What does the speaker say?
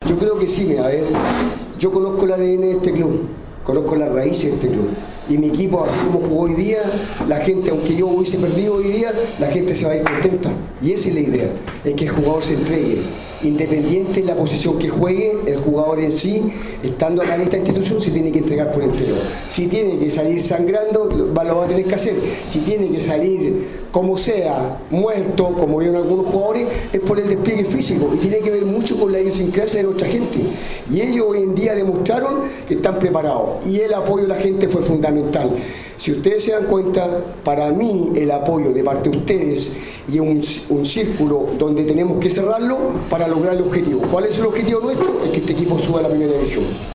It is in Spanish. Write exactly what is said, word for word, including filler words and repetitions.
Yo creo que sí, mira, a ver, yo conozco el A D N de este club, conozco las raíces de este club. Y mi equipo, así como jugó hoy día, la gente, aunque yo hubiese perdido hoy día, la gente se va a ir contenta. Y esa es la idea, es que el jugador se entregue. Independiente de la posición que juegue, el jugador en sí, estando acá en esta institución, se tiene que entregar por entero. Si tiene que salir sangrando, lo va a tener que hacer. Si tiene que salir como sea, muerto, como vieron algunos jugadores, es por el despliegue físico. Y tiene que ver mucho con la idiosincrasia de nuestra gente. Y ellos hoy en día demostraron que están preparados. Y el apoyo de la gente fue fundamental. Si ustedes se dan cuenta, para mí el apoyo de parte de ustedes y un, un círculo donde tenemos que cerrarlo para lograr el objetivo. ¿Cuál es el objetivo nuestro? Es que este equipo suba a la primera división.